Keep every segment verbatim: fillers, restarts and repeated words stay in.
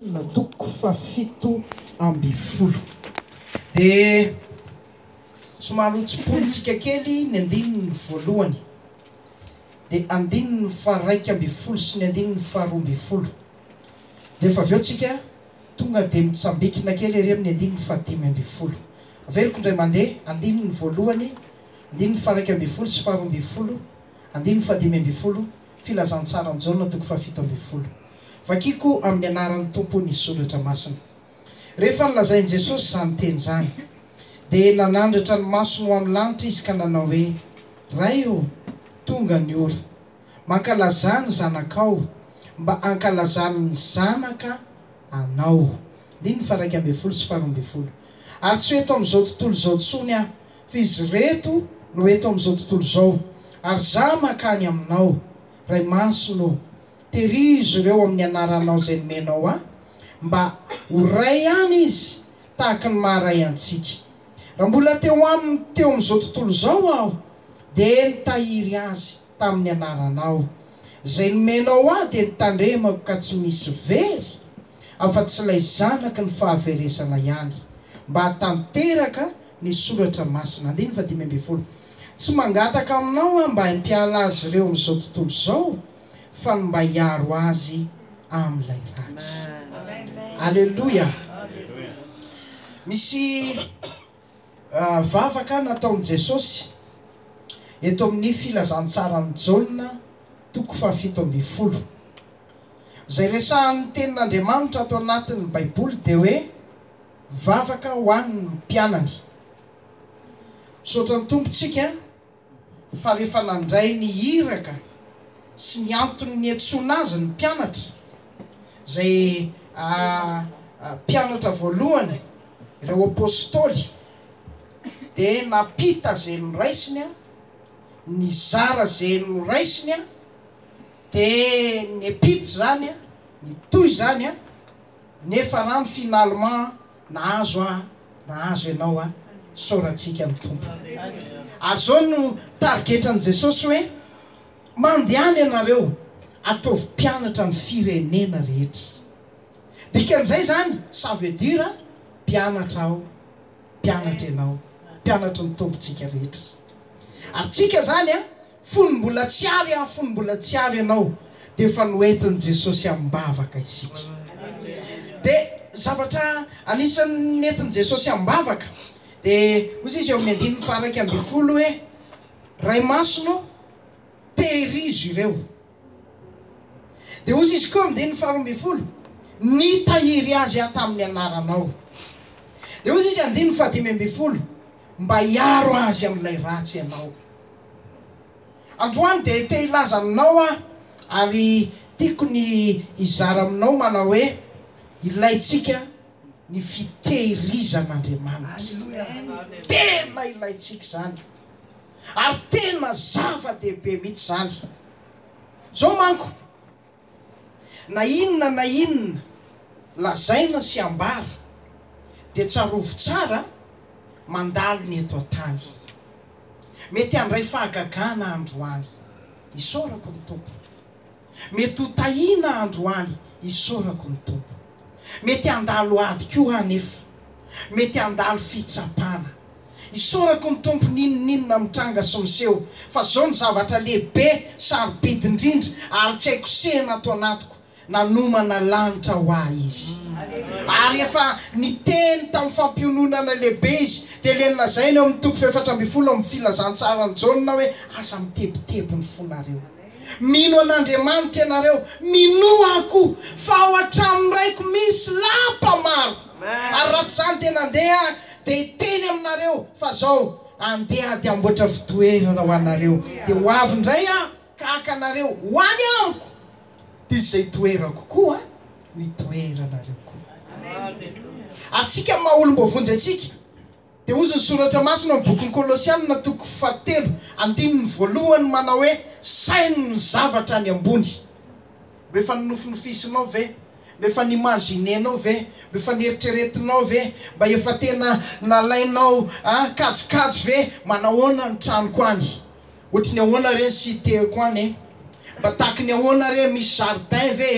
na toko fafito amby folo de somary hotsipolitsika kely ny andininy voalohany de andininy faraiky amby folo sy ny andininy faharoa amby folo de fa aveo tsika tonga de mitsambikina kely ere amin'ny andininy fahadimy amby folo averiko ndray mandeha andininy voalohany andininy faraiky amby folo sy faharoa amby folo andininy fahadimy amby folo filazantsara anjaona toko fafito amby folo vakiko amin'ny anaran'ny tompony soratra masina rehefa nilazain'i Jesosy zany teny zany de nanandratra ny maso no amin'ny lanitra izy ka nanao hoe ray o tonga ny ora mankalazany zanakao mba ankalazany ny zanaka anao diny faraiky amby folo sy faharoa amby folo ary tsy eto amin'izao tontolo zao tsony a fa izy reto no eto amin'izao tontolo zao ary za makany aminao ray maso no terizo ireo amin'ny anaranao zay nomenao a mba horay ihany izy tahaka ny maharay antsika raha mbola teo aminy teo amin'izao tontolo zao aho de nitahiry azy tamin'ny anaranao zay nomenao a de nitandremako ka tsy misy very afa-tsy ilay zanaka ny fahaveresana ihany mba hatanteraka ny soratra masina andiny fahadimy amby folo tsy mangataka aminao a mba himpiala azy ireo amin'izao tontolo zao fa mba hiaro azy amin'ilay ratsy. Alleluia. Misy uh, vavaka nataon'i Jesosy eto amin'ny filazantsarany Jaona toko fahafito amby folo zay resahan'ny tenin'Andriamanitra ato anatin'ny Baiboly de hoe vavaka ho an'ny mpianany sotra ny tompontsika fa rehefa nandray ny hiraka sy ny antony ny antsoina azy ny mpianatra zay uh, uh, mpianatra voalohany ireo apôstôly de napita zay noraisiny a ny zara zay noraisiny a de ny epity zany a ny toy zany a nefa rano finalement nahazo a nahazo ianao a soratsika ny tompo ary zao no targetran' Jesosy hoe mandehany ianareo ataovy mpianatra ny firenena rehetra dikan'izay zany ça veut dire mpianatra aho mpianatra ianao mpianatra ny tompontsika rehetra ary tsika zany a fony mbola tsy ary a fony mbola tsy ary ianao de fa noentin'i Jesosy ambavaka isika de zavatra anisan'ny nentin'i Jesosy ambavaka de ozy izy eo amin'ny andininy faraiky amby folo hoe ray masono terizo ireo de ozy izy koa amin'ny andininy faharoa amby folo nitahiry azy a tamin'ny anaranao de ozy izy andininy fahadimy amby folo mba hiaro azy amin'ilay ratsy ianao androany de te hilaza aminao a ary tiako ny izara aminao manao hoe ilaitsika ny fitehirizan'Andriamanitra tena ilaitsika zany ary tena zava-dehibe mihitsy zany zao manko na inona na inona lazaina sy ambara de tsarovo tsara mandalo ny eto an-tany mety andray fahagagana androany isorako ny tompo mety ho tahina androany isorako ny tompo mety andalo ady koa anefa mety andalo fitsapana isorako ny tompo ninonninona mitranga sy miseho fa zao ny zavatra lehibe sarobidindrindra ary tsy haiko sehana ato anatiko nanomana lanitra ho ah izy ary efa niteny tamin'ny fampiononana lehibe izy de le nilazaina eo amin'ny toko faefatra amby folo amin'ny filazantsarany Jaona hoe aza mitebotebo ny fonareo mino an'Andriamanitra ianareo minoako fa ao hatramin'iraiko misy lapa maro ary raha tsy zany tena andeha de teny aminareo fa zao andeha de amboatra fitoerana ho anareo de ho avy indray a kahaka anareo ho any amiko de izay toerako koa ny toeranareo koa atsika maha olom-bovonjy atsika de ozy ny soratra masina amin'ny bokin'ny Kolosianina toko fahatelo andininy voalohany manao hoe sainy ny zavatra any ambony befa ninofinofisynao ve befa nimazinenao ve befa nieritreretinao ve mba efa tena nalainao a kajikajy ve manahoana ny tranoko any ohatry ny ahoana reny cité ko any mba taky ny ahoana re misy jardin ve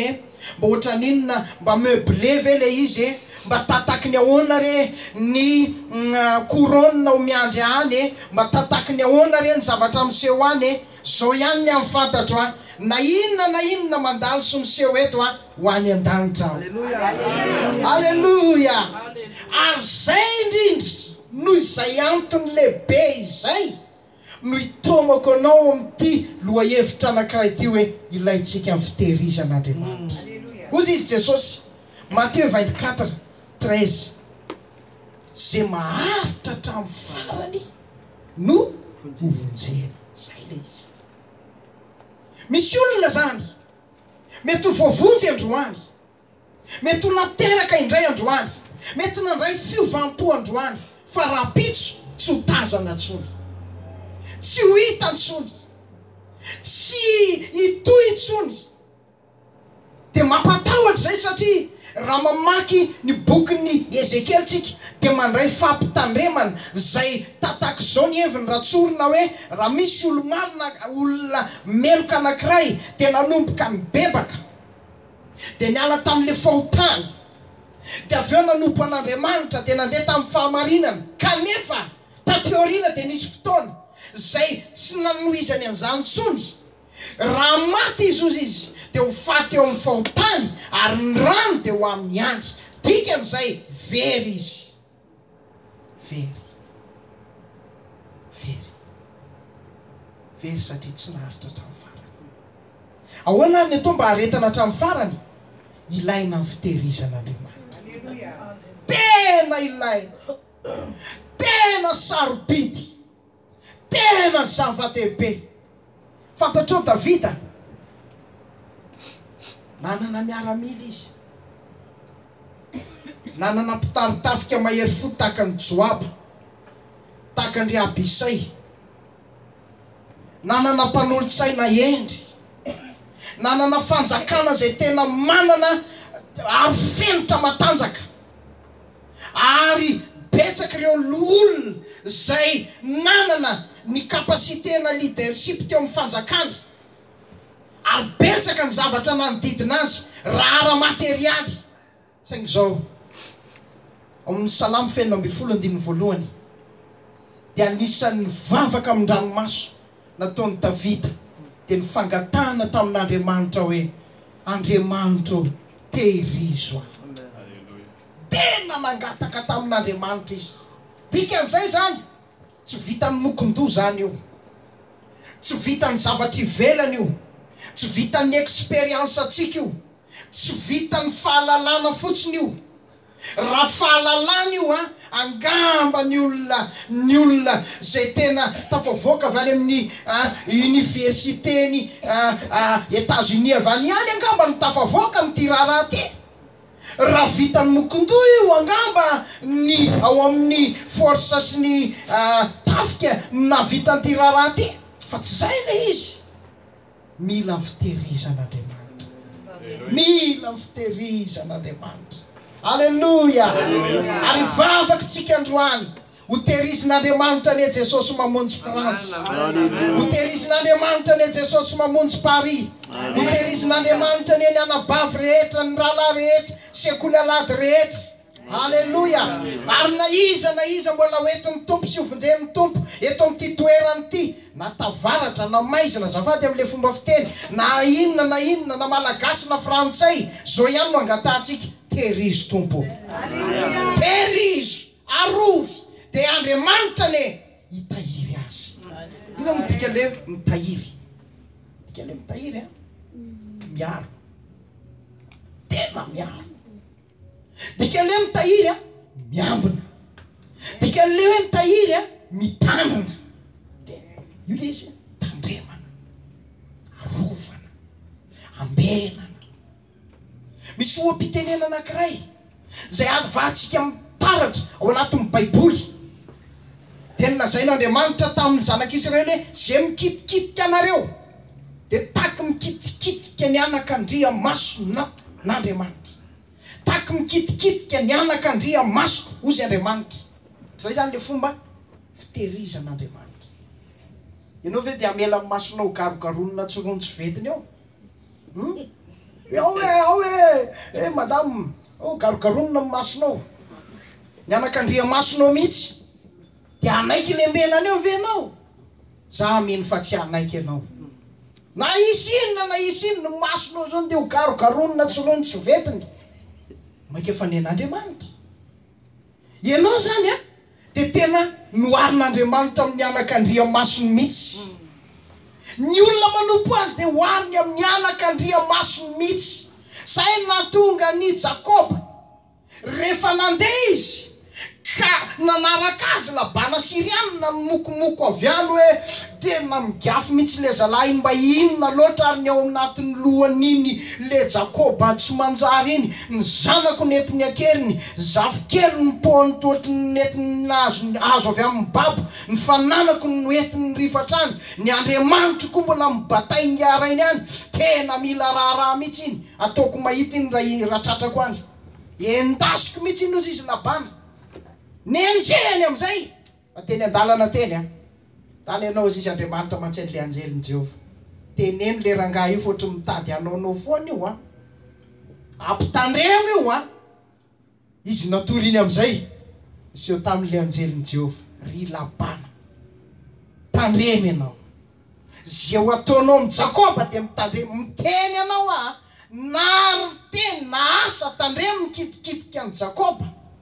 mba ohatra ninona mba meuble ve le izy e mba tataky ny ahoana re ny couronne ho miandry any e mba tataky ny ahoana re ny zavatra miseho any e zao ihany ny amin'ny fantatro a na inona na inona mandalo sy miseho eto a ho any an-danitra alleluia ary zay indrindra noho izay antony lehibe izay no hitomako anao amin'ity lohahevitra anankiray ty hoe ilayntsika amin'ny fitehirizan'Andriamanitra ozy izy Jesosy Matthieu vingt-quatre treize zay maharitra hatramin'ny farany no hovonjena zay le izy misy olona zany mety ho voavonjy androany mety ho nateraka indray androany mety nandray fiovampo androany fa rapitso tsy ho tazana ntsony tsy ho hita ntsony tsy hitohy ntsony dia mampatahotra zay satria raha mamaky ny bokin'ny Ezekely tsika dia mandray fampitandremana zay tataka zao ny heviny ratsorina hoe raha misy olo-malina olona meloka anankiray dia nanomboka mibebaka dia niala tamin'le fahotany dia avy eo nanompo an'Andriamanitra dia nandeha tamin'ny fahamarinana kanefa tateoriana dia nisy fotoana zay tsy nanohizany an'izany ntsony raha maty izy ozy izy dia ho faty eo amin'ny fahotany ary ny rano dia ho amin'ny andry dikan'izay very izy very very very satria tsy naharitra hatramin'ny farany ahoana ary ny atao mba haretana hatramin'ny farany ilaina amin'ny fitehirizan'Andriamanitra tena ilaina tena sarobidy tena zava-dehibe fantatrao Davida nanana miaramila izy nanana mpitaritafika mahery fo tahaka ny Joaba tahaka ny Abisay nanana mpanolotsaina endry nanana fanjakana zay tena manana ary fenitra matanjaka ary betsaka ireo olona zay nanana ny kapasitena leadership teo amin'ny fanjakana ary betsaka ny zavatra nanodidina azy raha ara-materialy saingy zao amin'ny Salamo fenina amby folo andininy voalohany dia anisan'ny vavaka amin'ny ranomaso nataon'ny Davida dia nifangatahana tamin'Andriamanitra hoe Andriamanitra tehirizo aho tena nangataka tamin'Andriamanitra izy dikan'izay zany tsy vitany mokon-doha zany io tsy vitany zavatra ivelany io tsy vitany expérience atsika io tsy vitany fahalalana fotsiny io raha fahalalana io a angamba ny olona ny olona zay tena tafavoaka avy any amin'ny universitény États-Unis avy any any angamba ny tafavoaka amin'ity raharaha ty raha vitany mokon-doha io angamba ny ao amin'ny force sy ny tafika navitany raharaha ty fa tsy zay le izy mila ny fitehirizan'Andriamanitra mila ny fitehirizan'Andriamanitra alleluia ary vavaka tsika androany ho tehirizan'Andriamanitra ne Jesosy mamonjy France ho tehirizan'Andriamanitra ne Jesosy mamonjy Paris ho tehirizan'Andriamanitra ne ny anabavy rehetra ny rahalahy rehetra sekoly alady rehetra alleluia ary na iza na iza mbola hoentin'ny tompo sy hovonjen'ny tompo eto amin'ity toerany ity na tavaratra na maizina zafady amin'le fomba fiteny na inona na inona na malagasy na frantsay zao ihany no angatantsika tehirizo tompo tehirizo arovy dia Andriamanitra ne hitahiry azy ino midika le mitahiry dika le mitahiry a miaro tena miaro dika le mitahiry a miambina dika le hoe mitahiry a mitandrina io le izy tandremana arovana ambenana misy oam-pitenena anankiray zay avahantsika mitaratra ao anatin'ny baiboly dia nilazain'Andriamanitra tamin'ny zanak'Israely hoe zay mikitikitika anareo dia taky mikitikitika ny anak'andria masona n'Andriamanitra taky mikitikitika ny anak'andria masoko ozy Andriamanitra zay zany le fomba fitehirizan'Andriamanitra ianao ve dia amela masonao garogaronina tsy rono tsy vediny eo ao hoe ao hoe e madame o garogaronona ny masonao mianakandria masonao mihitsy de anaiky lembenany eo venao za mino fa tsy anaiky ianao na isinona na isinona ny masonao zany de ho garogaronona tsy rony tsy vetiny maika efa nen'Andriamanitra ianao zany a de tena noarin'Andriamanitra amin'ny anakandria masony mihitsy ny olona manompo azy de hoariny amin'ny anakandria masony mihitsy say natonga ny Jakoba rehefa nandeha izy ka nanaraka azy labana sirianina ny mokomoko avy any hoe tena migafy mihitsy le zalahy mba inona loatra ary ny ao anatin'ny lohan'iny le Jakoba tsy manjary iny ny zanako netiny akeriny zafikely ny pony toatriny netiny azo azo avy amin'ny babo ny fananako ny noetiny rifatrany ny Andriamanitra koa mbola mibatay ny arainy any tena mila raharaha mihitsy iny ataoko mahita iny raha ratratrako any endasiko mihitsy iny ozy izy labana nenjehany amizay ateny andalana teny a tany ianao izy izy Andriamanitra mantsy le anjeliny Jehova teneny le rangahy io fotry mitady anaonao foana io a ampitandremo io a izy natory iny amizay izy eo tamin'le anjeliny Jehova ry labana tandremo ianao zay ho ataonao amin'ny Jakoba de mitandremo miteny ianao a nary teny na asa tandremo mikitikitika any Jakoba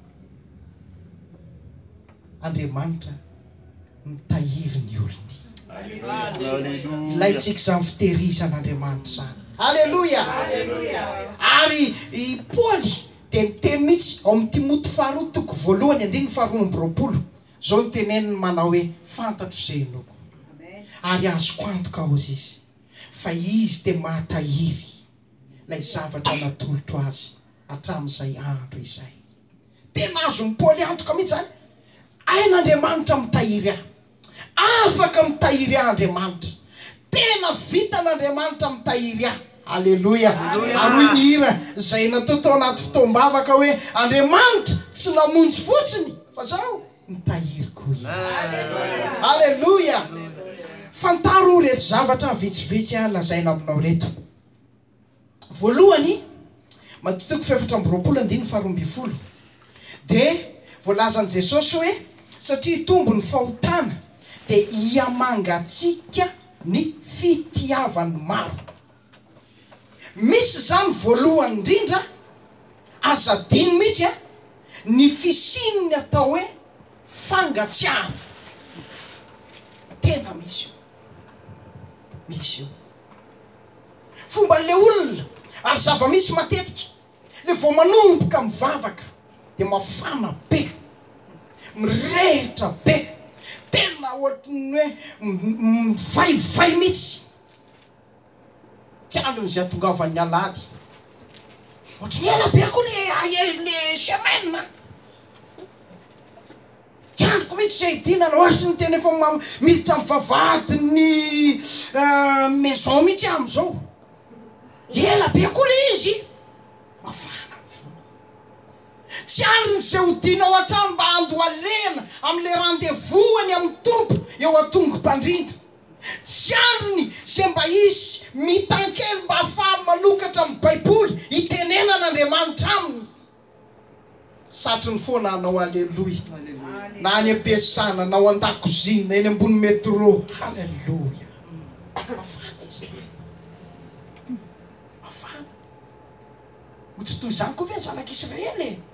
Andriamanitra mitahiry ny olony ilaitsika zany fitehirizan'Andriamanitra zany Alleluia ary i Paoly de miteny mihitsy ao amin'ny Timoty faharoa toko voalohany andiny faharoa amby roapolo zao ny teneniny manao hoe fantatro zay enoko ary azoko antoka ozy izy fa izy de mahatahiry lay zavatra natolotro azy hatramin'izay andro izay tena azon'ny Paoly antoka mihitsy zany ain'Andriamanitra mitahiry ahy afaka mitahiry ahy Andriamanitra tena vitan'Andriamanitra mitahiry ahy Alleluia ary ny hira zay natao tao anaty fotoam-bavaka hoe Andriamanitra tsy namonjy fotsiny fa zao mitahiriko izy Alleluia fantaro reto zavatra vitsivitsy a lazaina aminao reto voalohany matotoko faefatra amby roapolo andiny faharoa amby folo de voalazan'i Jesosy hoe satria tombo ny fahotana de hiamangatsika ny fitiavany maro misy zany voalohany indrindra azadiny mihitsy a ny fisininy atao hoe fangatsiahana tena misy io misy io fomban'le olona ary zava-misy matetika le vao manomboka mivavaka de mafana be mirehitra be tena ohatrany hoe mivaivay mihitsy tsy androny zay atongavan'ny alady ohatrany ela be koa le le semaine tsy androko mihitsy zay idinana ohatry ny tena efa miditra mivavady ny maison mihitsy am'izao ela be koa le izy mafana tsy andriny zay hodina ao an-trano mba ando alena am'le rendez-vous-any amin'ny tompo eo atongo-pandrindra tsy andriny zay mba isy mitankely mba ahafahany manokatra amin'ny baiboly itenenan'Andriamanitra aminy satriny foana anao Alleluia na any am-piasana na ao an-dakozia na eny ambony métro Alleluia mafana izy mafana ho tsy toy izany koa ve ny zanak'Israely e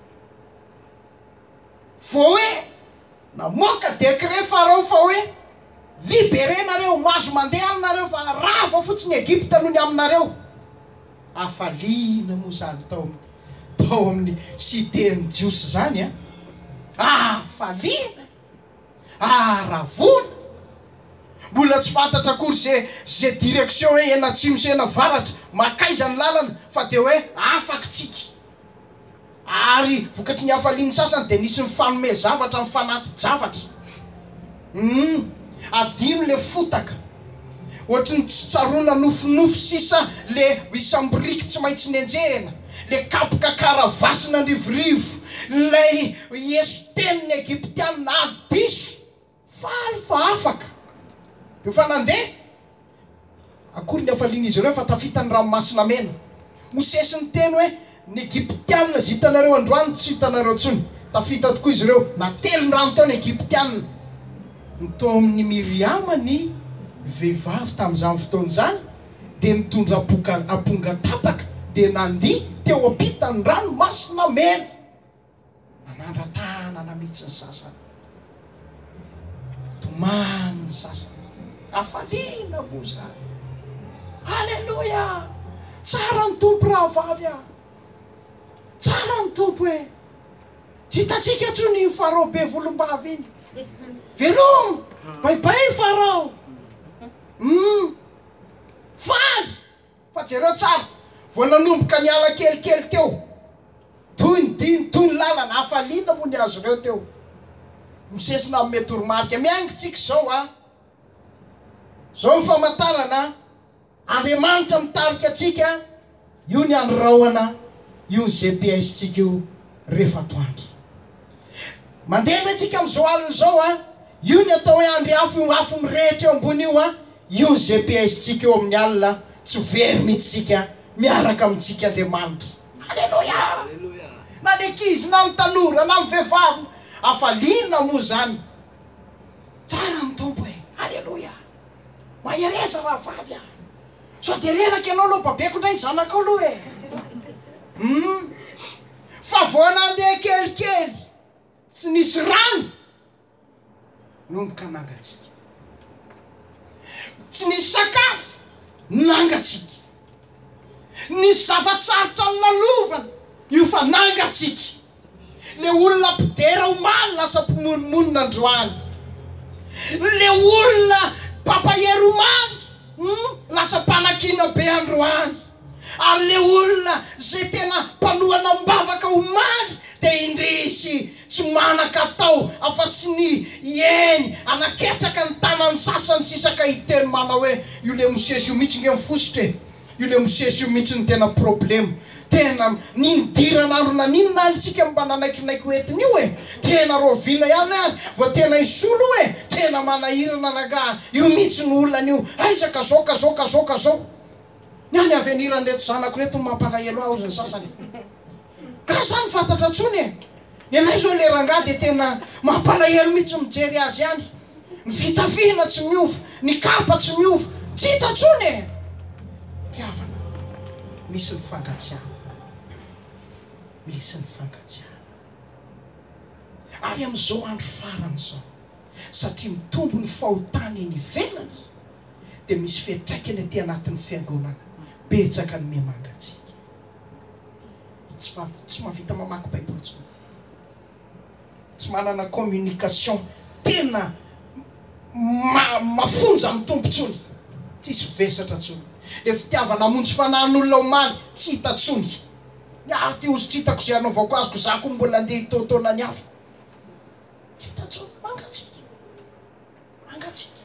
vo hoe namoaka décret farao fa hoe libéré nareo mazo mandeha aminareo fa rava fotsiny Egypte noho ny aminareo afaliana moa zany tao tao amin'ny cité-ny jiosy zany a afaliana aravona mbola tsy fantatra akory zay zay direction hoe ena atsimo sy ena avaratra makaiza ny lalana fa de hoe afaky tsika ary vokatry ny afaliany sasany de nisy ny fanome zavatra ny fanaty zavatra mm. adino le fotaka ohatry ny tsy tsarona nofinofy sisa le isamboriky tsy maintsy nenjehana le kapoka karavasina andrivorivo lay Yesu teniny Egyptiana na diso faly fa afaka de fa nandeha akory ny afaliany izy ireo fa tafitany ranomasina mena Mosesy ny teny hoe ny Egyptianina zay hitanareo androany tsy hitanareo tsony. Tafita tokoa izy ireo. Na telo ny rano tao ny Egyptianina. Nitao amin'ny Miriama ny vehivavy tamin'izany fotoana izany dia nitondra apoka aponga tapaka dia nandiha teo ampitany rano masina mena. Nanandra-tanana mihitsy ny sasany. Tomany ny sasany. Afaliana moa zany. Halleluja! Tsara ny tompo raha vavy a. Tsara ny tompo e. Tsy hitatsika tsony Farao be volombava iny. Velomo! Baibay Farao! Mm. Faly! Fa jereo tsara. Vao nanomboka niala kelikely teo. Toy ny diny, toy ny lalana. Afaliana moa ny azo reo teo. Misesina amin'ny metoromarika. Miaingitsika zao a. Zao ny famantarana. Andriamanitra mitarika atsika. Io ny androrahoana. Io ny G P S tsika io rehefa atoandro. Mandeha atsika amin'izao alina zao a. Io ny atao hoe andry afo, io afo mirehitra eo ambony io a. Io ny G P S tsika eo amin'ny alina. Tsy very mihitsy tsika miaraka amintsika Andriamanitra. Halleluja! Na ny ankizy, na ny tanora, na ny vehivavy. Afaliana moa zany. Tsara ny tompo e. Halleluja! Mahereza raha vavy a. So de reraka ianao aloha babeko indray ny zanakao aloha e. Mm. Fa vao nandeha kelikely tsy nisy rano nomboka nangatsika. Tsy nisy sakafo nangatsika. Nisy zavatsarotra ny lalovana io fa nangatsika. Le olona mpidera omaly lasa mpimonomonina androany. Le olona papayery omaly mm, lasa mpanakina be androany. Ary le olona zay tena mpanohana mbavaka omaly dia indrisy tsy manaka tao afa-tsy ny ieny anaketraka ny tanany sasany sisaka hiteny mana hoe io le mosesy io mihitsy nge mifosotra e. Io le mosesy io mihitsy ny tena problema. Tena nindiran'andro na ninona antsika mba nanaikinaiky hoetiny io e. Tena rovina ihany ary. Vao tena isolo e. Tena manahirana naga. Io mihitsy ny olona io. Aizaka zao ka zao ka zao ka zao. Niany avenirany reto zanako reto mampalahelo aho zany sasany. Ka zany fantatra tsony e. Ny anay zao le rangahy dia tena mampalahelo mihitsy mijery azy ihany. Ny fitafina tsy miova. Ny kapa tsy miova. Tsy hita tsony e. Piavana. Misy ny fangatsiahana. Misy ny fangatsiahana. Ary amin'izao andro farany zao. Satria mitombo ny fahotany eny ivelany. Dia misy fiantraikany aty anatin'ny fiangonana. Betsaka ny memangatsika. Tsy, tsy mahavita mamaky Baiboly tsony. Tsy manana communication tena ma, mafonja amin'ny tompo tsony. Tsisy vesatra tsony. Le fitiavana monjy fanahin'olona omaly tsy hita tsony. Ary ty ozy tsy hitako zay anaovako azoko za koa mbola andeha hitaotona ny hafa. Tsy hita tsony. Mangatsika. Mangatsika.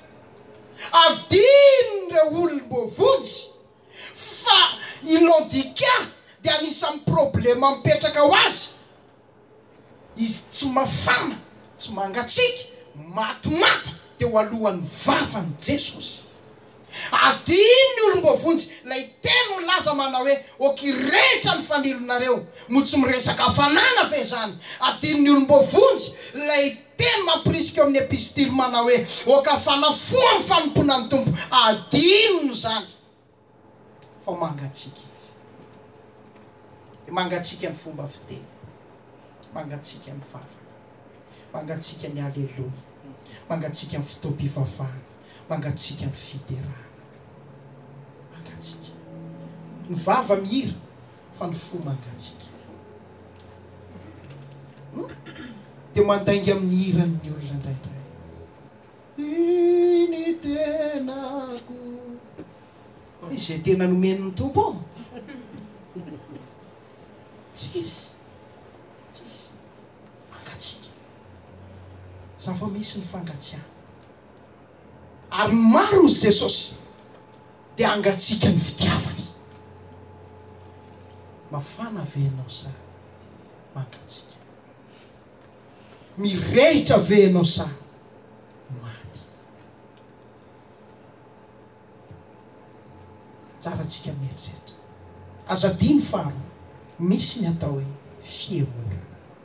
Adiny re olom-bovonjy fa ilodika dia anisan'ny problema mipetraka ho azy. Izy tsy mafana, tsy mangatsika, matimaty teo alohan'ny vavany Jesosy. Adiny ny olom-bovonjy lay teno laza mana hoe okirehetra ny fanilonareo mo tsy miresaka hafanana ve zany. Adiny ny olom-bovonjy lay teny mampirisika amin'ny epistily mana hoe oka fanafoa amin'ny fanompona ny tompo. Adino zany. Fa mangatsika izy. Dia mangatsika ny fomba fiteny. Mangatsika ny vavaka. Mangatsika ny alleluia. Mangatsika ny fitopivavahana. Mangatsika ny fiderana. Mangatsika. Ny vava mihira fa ny fo mangatsika. Hmm? Dia mandainga amin'ny hirany ny olona indraindray. Iny tenako. Izay tena nomen'ny tompo. Tsisy. Tsisy. Mangatsika. Zafa misy ny fangatsiahana. Ary maro ozy Jesosy dia angatsika ny fitiavany. Mafana venao sa mangatsika. Mirehitra venao sa maty. Tsara tsika mieritreritra. azadiny faro misy ny atao hoe fiemora.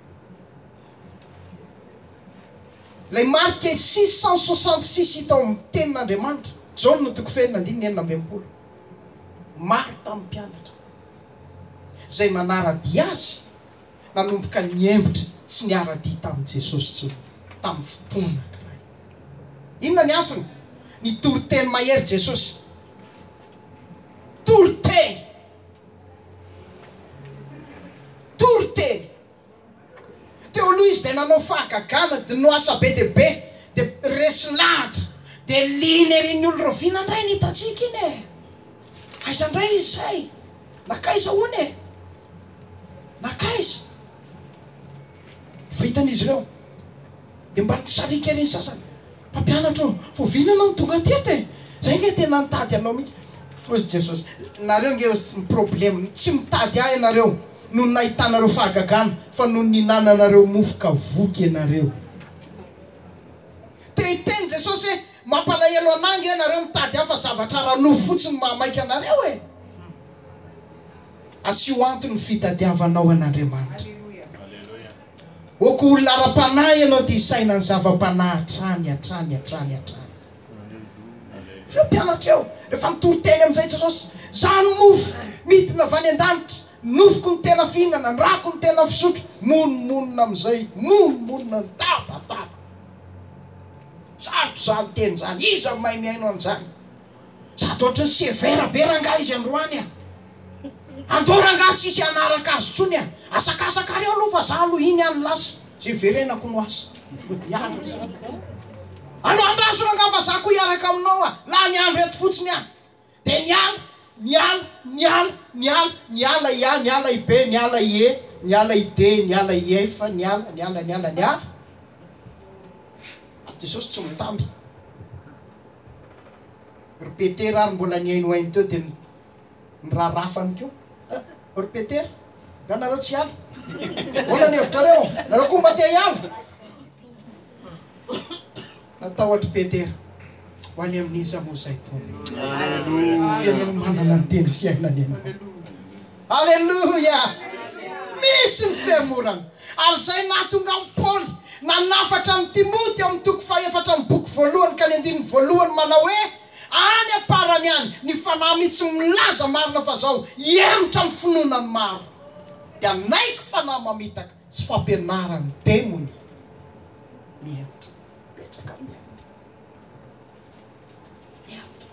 lay marque six cent soixante-six hita ao amin'ny tenin'Andriamanitra Jaona toko felina andininy enina amby enimpolo maro tamin'ny mpianatra zay manaradia azy nanomboka niembotra tsy niaradia tamin'i Jesosy tsony tamin'ny fotoana anankiray. Inona ny antony? Ny toriteny mahery Jesosy. Toriteny. Toriteny. Teo aloha izy dia nanao fahagagana dia noasa be dia be dia resy lahatra dia liny ery ny olo roviana indray ny hitatsika iny e. Aiza indray izy zay? Nakaiza hono e? Nakaiza? Vitan'izy ireo dia mba nisarika ery ny sasany. Mpampianatra voviana anao tonga teto e. Zay nge tena nitady anao mihitsy. Ozy Jesosy, nareo nge problème tsy mitady ahy ianareo noho nahitanareo fahagagana fa noho ninananareo mofoka voky ianareo. Te hiteny Jesosy hoe mampalahelo anangy ianareo mitady ahy fa zavatra rano fotsiny mahamaika anareo e. Asio antony fitadiavanao an'Andriamanitra. Oko olona ara-panahy ianao ty isaina ny zava-panahy hatrany hatrany hatrany hatrany. Fio mpianatra eo rehefa nitoriteny amin'izay Jesosy, zany mofo midina avy any an-danitra, nofoko ny tena fihinana, rako ny tena fisotro, monomonina amin'izay, monomonina ny tabataba. Sarotro zany teny zany, iza mahay miaino an'izany. Sady ohatry ny severa be rangahy izy androany a. Andoranga tsisy anaraka azy tsony a. Asakasaka reo aloha fa za aloha iny any lasa. Zay verenako no asa. Ano andraso ranga fa za koa hiaraka aminao a. La ny andro eto fotsiny a. Dia niala, niala, niala, niala, niala ia, niala i be, niala i e, niala i de, niala i efa, niala, niala, niala, niala. At Jesosy tsy mitamby. Ry Petera ary mbola niaino hainy teo dia nirarafany keo. Ry Petera, nga nareo tsy hiala. Hoana ny hevitrareo? Nareo koa mba te hiala. Natahotra Petera. Ho any amin'iza moa zay tony. Ianao manana ny teny fiainana ianao. Alleluia! Misy ny fiamorana. Ary zay nahatonga amin'ny Paoly nanafatra ny Timoty amin'ny toko fahaefatra amin'ny boky voalohany ka ny andininy voalohany manao hoe any aparany any ny fanahy mihitsy milaza marina fa zao hiemotra amin'ny finoana ny maro. Dia naiky fanahy mamitaka sy fampianarany demony miemotra. Betsaka miemotra. Miemotra.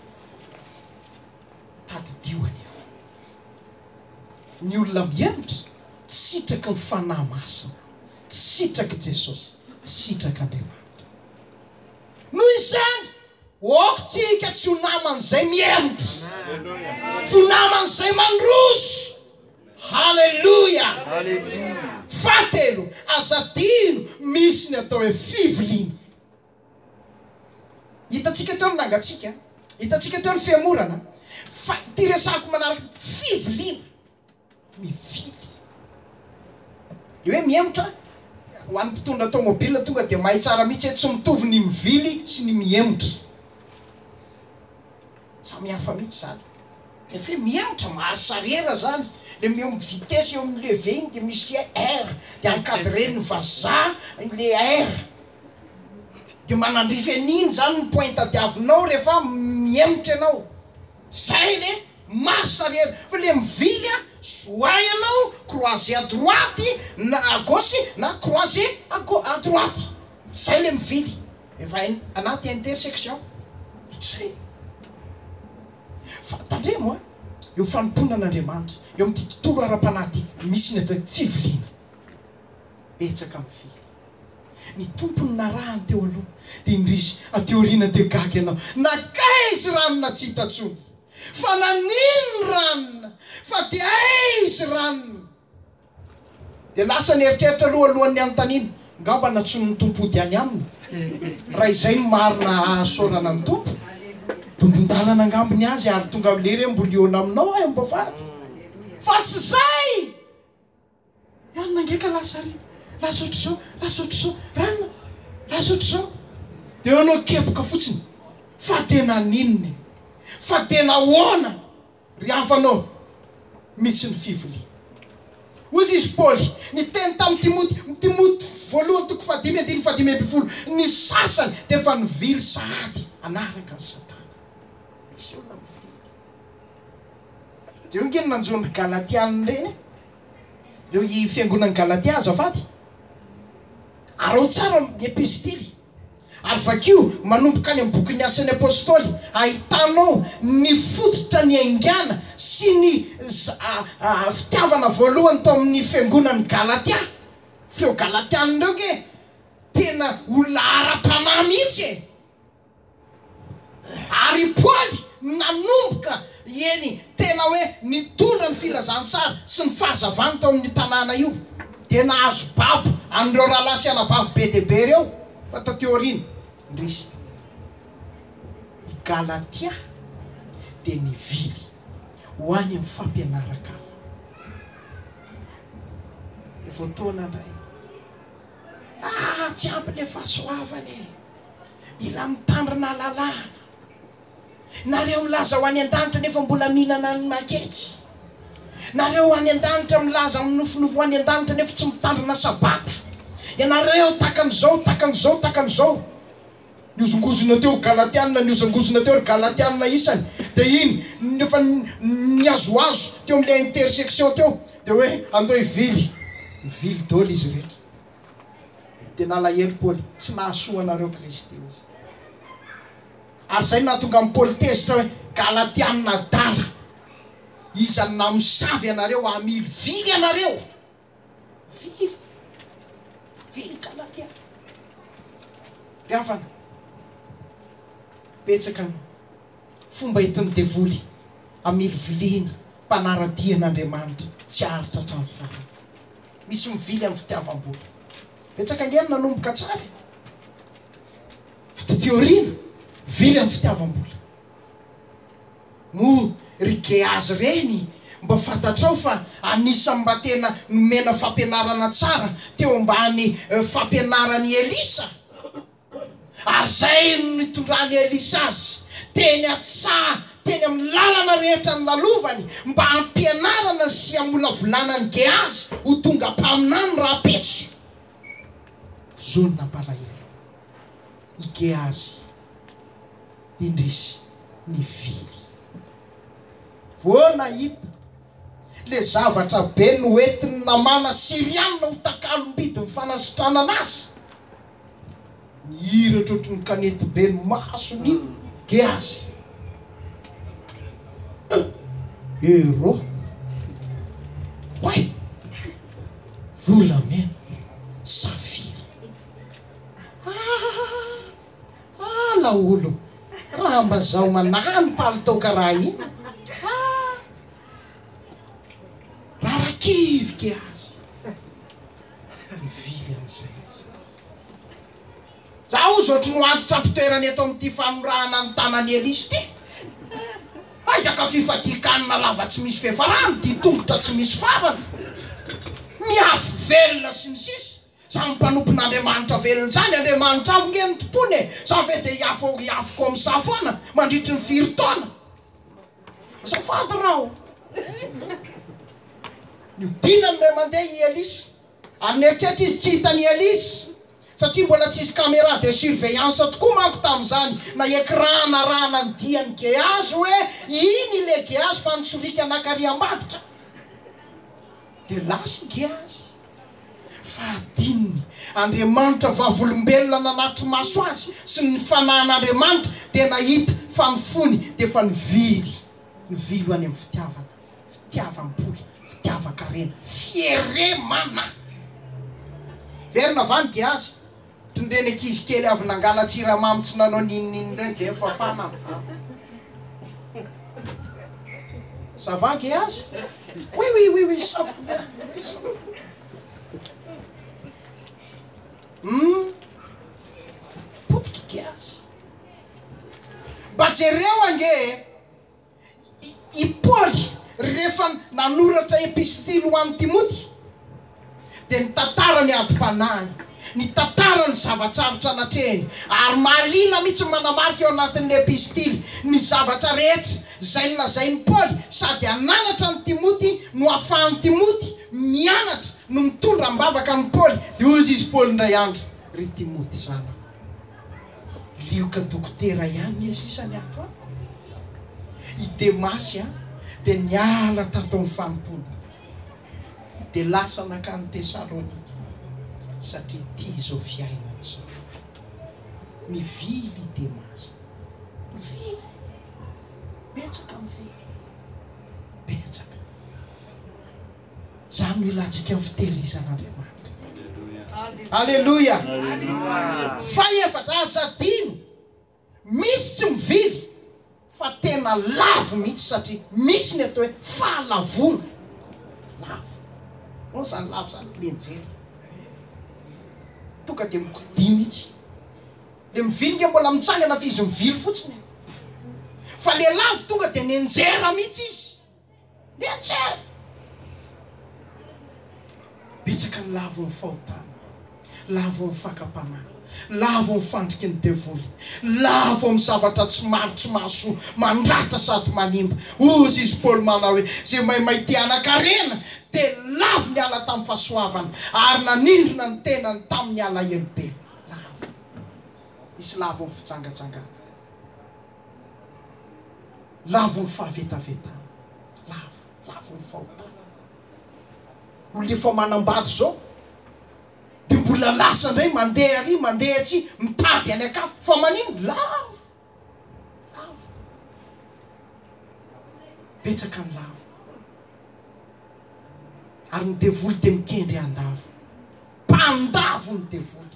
Tadidio anefa. Ny olona miemotra tsy sitraky ny fanahy masina, tsy sitraky Jesosy, tsy sitraky Andriamanitra. Noho izany oktsika tsy ho naman'izay miemotra. Tsy ho naman'izay mandroso. Halleluja. Fahatelo, azadino misy ny atao hoe fiviliana. Hitatsika teo ny nangatsika, hitatsika teo ny fiamorana. Fa ty resako manaraka fiviliana. Mivily. Ny hoe miemotra ho an'ny mpitondra tomobile tonga dia mahay tsara mihitsy hoe tsy mitovy ny mivily sy ny miemotra. Samy hafa mihitsy zany. Rehefa miemotra maharisarera zany. Le eo amin'ny vitesse eo amin'ny leve iny dia misy fia R. Dia encadreny ny vazaha le R. Dia manandrify an'iny zany ny point tadiavinao rehefa miemotra ianao. Zay le maharisarera. Fa le mivily a soay ianao croiser à droite na à gauche na croiser à droite. Zay le mivily. Efa anaty intersection. Zay. Fa tandremo a eo fanomponan'Andriamanitra eo amin'ity tontolo ara-panahy misy ny atao hoe fiviliana. Betsaka mivily. Ny tompony narahany teo aloha dia indrisy aty aoriana dia gaga ianao. Nakaizy ranona tsy hita tsony. Fa nanino ranona? Fa dia aizy ranona? Dia lasa nieritreritra aloha alohan'ny anontaniana. Ngamba natsony ny tompo ody any aminy. Raha izay no marina asorana ny tompo. Tombon-dalana angambony azy ary tonga lery emboliona aminao ay mbafady. Fa tsy zay! Iany nangeka lasa ry. Lasa ohatr' zao, lasa ohatr' zao, ranona, lasa ohatr' zao. Dia eo anao kepoka fotsiny. Fa tena ninony. Fa tena hoana. Ry hafanao. misy ny fivoli ozy izy Paoly ny teny tamin'ny Timoty Timoty voalohany toko fadimy andiny fadimy amby folo ny sasany dia efa nivily sahady anaraka ny Satana misy olona mivily reo ngeny nanjony Galatiana reny reo i fiangonan'ny Galatia azafady arao tsara ny epistily ary vakio manomboka any amin'ny bokin'ny Asan'ny Apôstôly ahitanao ny fototra ny aingana sy ny fitiavana voalohany tao amin'ny fiangonan'ny Galatia fireo Galatiana reo ke tena olona ara-panahy mihitsy e ary Paoly nanomboka eny tena hoe nitondra ny filazantsara sy ny fahazavana tao amin'ny tanàna io dia nahazo babo an'ireo rahalahy sy anabavy be dia be reo fa ta teoriana ndrisy Galatia dia nivily ho any amin'ny fampianaraka hafa dia voatoana indray ah tsy ampy le fahasoavany mila mitandrina lalàna nareo milaza ho any an-danitra nefa mbola mihinana ny maketsy nareo ho any an-danitra milaza minofinofo ho any an-danitra nefa tsy mitandrina sabata ianareo takan'izao takan'izao takan'izao niozongozona teo Galatiana niozongozona teo Galatiana isany dia iny nefa niazoazo teo amin'ilay intersection teo dia hoe andao hivily mivily daholo izy rehetra dia nalahelo Paoly tsy nahasoa anareo Kristy izy ary zay nahatonga amin'ny Paoly tezitra hoe Galatiana dala izany namosavy ianareo hamily vily ianareo vily vily Galatia riafana betsaka fomba hitiny devoly hamily viliana mpanaradian'Andriamanitra tsy haritra hatramin'ny farany misy mivily amin'ny fitiavam-bola betsaka ngeny nanomboka tsara fiteoriana vily amin'ny fitiavam-bola mo ry Geazy reny mba fantatrao fa anisany mba tena nomena fampianarana tsara teo ambany fampianarany Elisa ary zay nitondrany Elisa azy teny atsa teny amin'ny lalana rehetra ny lalovany mba ampianarana sy amolavolana ny Geazy ho tonga mpaminany raha petso zony nampalahelo i Geazy indrisy ny vily voana hita le zavatra be noentiny namana Siriana ho takalom-bidy mifanasitrana anazy nihiratra ohatry ny kanety be ny masony Geazy ero hoay volamena safira ah laolo raha mba zao manano palitao karaha iny raha rakivy Geazy mivily amin'izay izy zaho ozy ohatry noantitra ampitoerany eto amin'ity fanorahana ny tanany Elisa ty aizaka fifadikanina lava tsy misy fefarano dia tongotra tsy misy farany miafo velona sy ny sisy samy mpanompon'Andriamanitra velona zany Andriamanitra avy ngeny tompony e sa ve dia iafo iafoko amin'izao foana mandritry ny firy taona azafady rao niodinany ray mandeha i Elisa ary nieritreritra izy tsy hitany Elisa satria mbola tsisy caméra de surveillance tokoa manko tamin'izany na écran na raha nandiany Geazy hoe iny le Geazy fa nitsorika anakary ambadika dia lasa Geazy fahadininy Andriamanitra vavolombelona nanatry maso azy sy ny fanan'Andriamanitra dia nahita fa nifony dia fa nivily nivily ho any amin'ny fitiavana fitiavam-bola fitiavan-karena fieremana verina avany Geazy tondreny ankizy kely avy nangala tsiramamy tsy nanao ninonino ireny dia efa fana ça va Geazy oui oui oui oui ça va hmm potika Geazy mba jereo ange i Paoly rehefa nanoratra epistily ho an'ny Timoty dia nitantara ny adi-panahiny ny tantarany zavatsarotra anatreny ary malina mihitsy manamarika eo anatin'ny epistily ny zavatra rehetra zay nolazain'ny Paoly sady ananatra ny Timoty no ahafahan'ny Timoty mianatra no mitondra ambavaka ny Paoly dia ozy izy Paoly indray andro ry Timoty zanako lioka dokotera ihany ny sisany ato ako i Demasy a dia niala tato amin'ny fanompona dia lasa nakany Tesalonika satria tia izao fiainana izao mivily Demasy mivily betsaka mivily betsaka zany no ilantsika amin'ny fitehirizan'Andriamanitra. Alleluia. Fa efatra azadino misy tsy mivily fa tena lavo mihitsy satria misy ny atao hoe fahalavona lavo o zany lavo zany mienjera tonga dia mikodiny mihitsy le mivily nge mbola mitsangana fa izy mivily fotsiny fa le lavo tonga dia nienjera mihitsy izy nienjera betsaka ny lavo ny fahotana lavo ny fakapanahy lavo ny fandriky ny devoly lavo amin'ny zavatra tsy maro tsy mahasoa mandratra sady manimba ozy izy Paoly manao hoe zay maimay te anakarena dia lavo ny ala tamin'ny fahasoavana ary nanindrona ny tenany tamin'ny ala elobe lavo misy lavo ny fitsangatsangana lavo ny fahavetavetana lavo lavo ny fahotana olona efa manambady zao dia mbola lasa indray mandeha ary mandeha atsy mitady any akafo fa manino lavo lavo betsaka ny lavo ary ny devoly dia mikendry andavo mpandavo ny devoly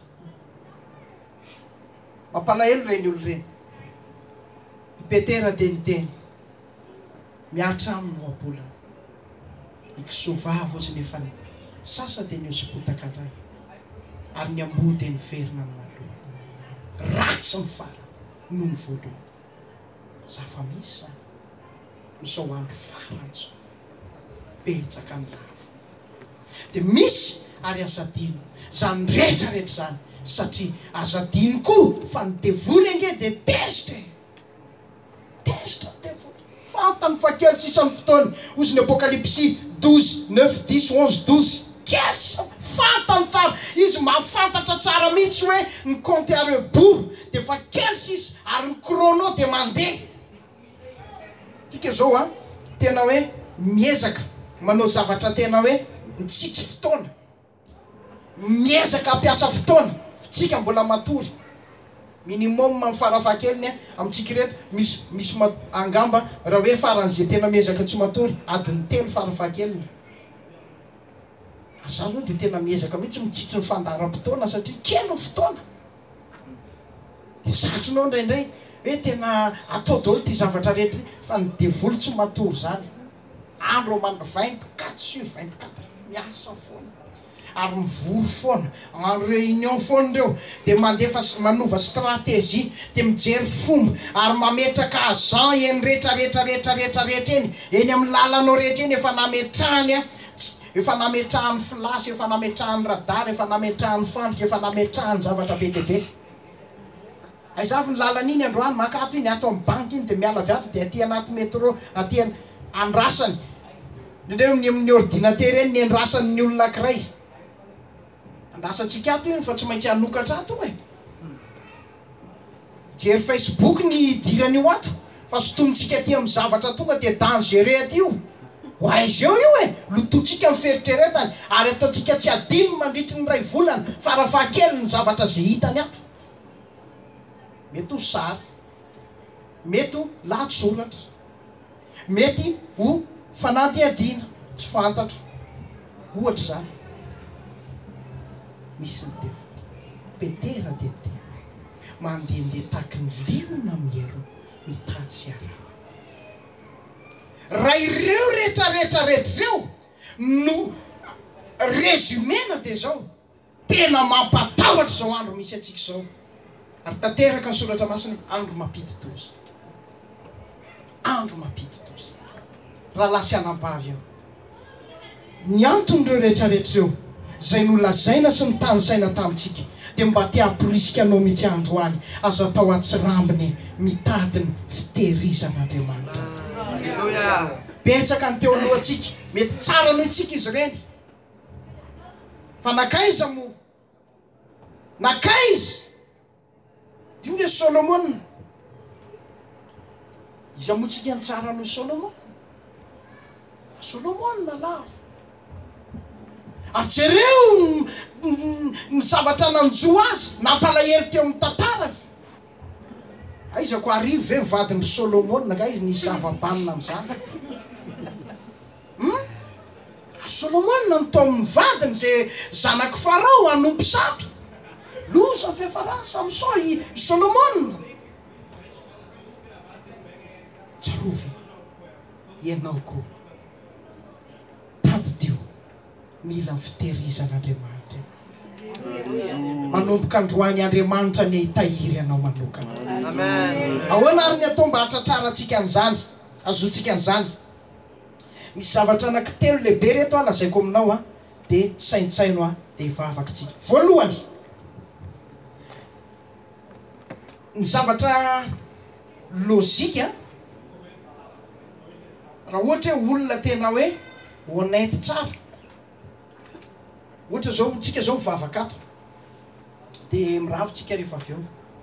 mampalahelo reny olo reny i Petera dia niteny miatra aminy no abola ikisovavo ozy nefa ny sasa dia niosipotaka indray ary ny amboa dia niverina ny maloha ratsy ny farany no ny voalohany zafa misy zany izao andro farany zao betsaka ny lavo dia misy ary azadino zany rehetrarehetra zany satria azadino koa fa ny devoly ange dia tezitra tezitra ny devoly fantany fa kely sisany fotoany ozy ny Apokalipsy douze neuf dix onze douze kely fantany tsara izy mahafantatra tsara mihitsy hoe ny compte à rebours dia fa kely sisa ary ny chrono dia mandeha tsika zao a tena hoe miezaka manao zavatra tena hoe mitsitsy fotoana miezaka ampiasa fotoana tsika mbola matory minimum amin'ny farafahakeliny amintsika reto misy misy angamba raha hoe faran'izay tena miezaka tsy matory adiny telo farafahakeliny ary zany dia tena miezaka mihitsy mitsitsy ny fandaharam-potoana satria kely ny fotoana dia zatronao indraindray hoe tena atao daholo ty zavatra rehetra fa ny devoly tsy matory zany andro man vingt-quatre sur vingt-quatre miasa foana ary mivory foana mano réunion foana ireo dia mandefa manova stratégie dia mijery fomba ary mametraka agent eny rehetra rehetra rehetra rehetra rehetra eny eny amin'ny lalanao rehetra eny efa nametrahany a efa nametrahany flasy efa nametrahany radara efa nametrahany fandrika efa nametrahany zavatra be dia be aizavy ny lalana iny androany makato iny ato amin'ny banky iny dia miala viato dia aty anaty métro aty andrasany indreo amin'ny ordinateur eny ny andrasany ny olona ankiray andrasantsika ato iny fa tsy maintsy hanokatra ato e jery Facebook ny idirany io ato fa sotomintsika aty amin'ny zavatra tonga dia dangereux aty io ho aizy eo io e lototsika amin'ny feritreretany ary ataotsika tsy adimy mandritry ny ray volana farafahakely ny zavatra zay hitany ato mety ho sary mety ho lahatsoratra mety ho fanadihadiana tsy fantatro ohatra zany misy ny devoly Petera dia tena mandehandeha tahaky ny liona miero mitady sy araba raha ireo rehetra rehetra rehetra ireo no résumena dia zao tena mampatahotra zao andro misy atsika zao ary tanteraka ny soratra masina andro mampity tozy andro mampity tozy raha lasy anambavy eo ny anton'ireo rehetra rehetra ireo zay nolazaina sy ny tany saina tamintsika dia mba te-haporisika anao mihitsy androany azo atao atsirambiny mitadiny fitehirizan'Andriamanitra. Betsaka ny teo alohantsika, mety tsara noho itsika izy ireny, fa nakaiza moa, nakaiza dinge Solomon, izy amotsika ny tsara noho Solomon. Solomon na lavo ajereo ny zavatra nanjo azy nampalahelo teo amin'ny tantarany. Aizako arivo ve mivadiny Solomon ka izy nisy zava-banina amin'izany. Hmm? Solomon natao mivadiny zay zanaky Farao anompo samby. Loza fefara Samson i Solomon. Tsarovy ianao koa tadidio mila fitehirizan'Andriamanitra. Manomboka androany Andriamanitra ny hitahiry anao manokana. Amen. Ahoana ary ny atao mba hatratrarantsika an'izany, azotsika an'izany. Misy zavatra anankitelo lehibe reto lazaiko aminao a, dia saintsaino a, dia hivavaka-tsika. Voalohany, ny zavatra lôzika, raha ohatra hoe olona tena hoe honnête tsara, ohatra zao tsika zao mivavaka ato dia miravintsika rehefa avy eo,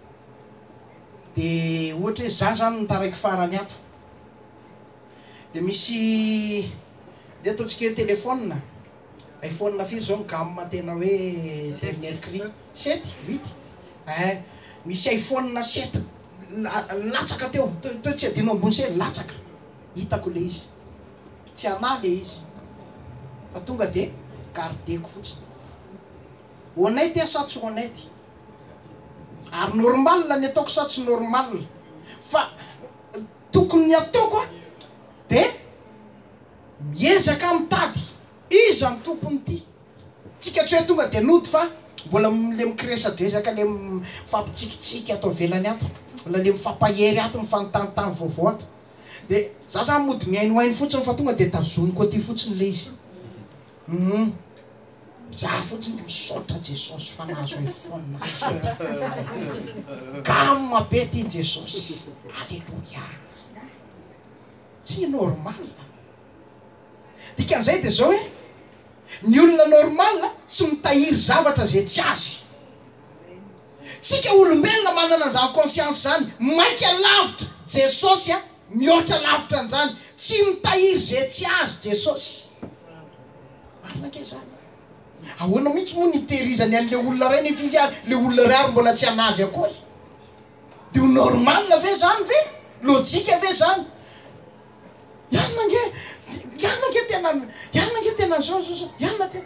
dia ohatra hoe za zany nitaraiky farany ato, dia misy dia ataontsika hoe telefônina iPhone firy zao gamme tena hoe dernier cri sept huit, eh misy iPhone sept latsaka teo, teo tsy adino ambony se latsaka, hitako le izy, tsy ana le izy, fa tonga dia gardeko fotsiny. Honnête sa tsy honnête, ary normal ny ataoko sa tsy normal, fa tokony ny ataoko dia miezaka mitady iza ny tompony ity. Tsika tsy hoe tonga dia nody fa mbola le mikiresadresaka le mifampitsikitsiky atao velany ato, mbola le mifampahery ato, mifanontanontany vaovao ato, dia za zany mody miaino hainy fotsiny fa tonga dia tazoniko aty fotsiny le izy. Mhm. Za fotsiny misaotra Jesosy fa nahazo iPhone sept. Gamme be ty Jesosy. Alléluia. Tsy normal. Dikan'izay dia zao hoe ny olona normal tsy mitahiry zavatra zay tsy azy. Tsika olombelona manana an'izany conscience zany, maika lavitra Jesosy a, mihoatra lavitra an'izany, tsy mitahiry zay tsy azy Jesosy. Marina ke zany. Ahoana mihitsy moa nitehirizany an'le olona ray nefa izy ary le olona ray ary mbola tsy anazy akory. Dia normal ve zany ve? Lôjika ve zany? Ianona nge, ianona nge tena, ianona nge tena zao zao zao, ianona tena.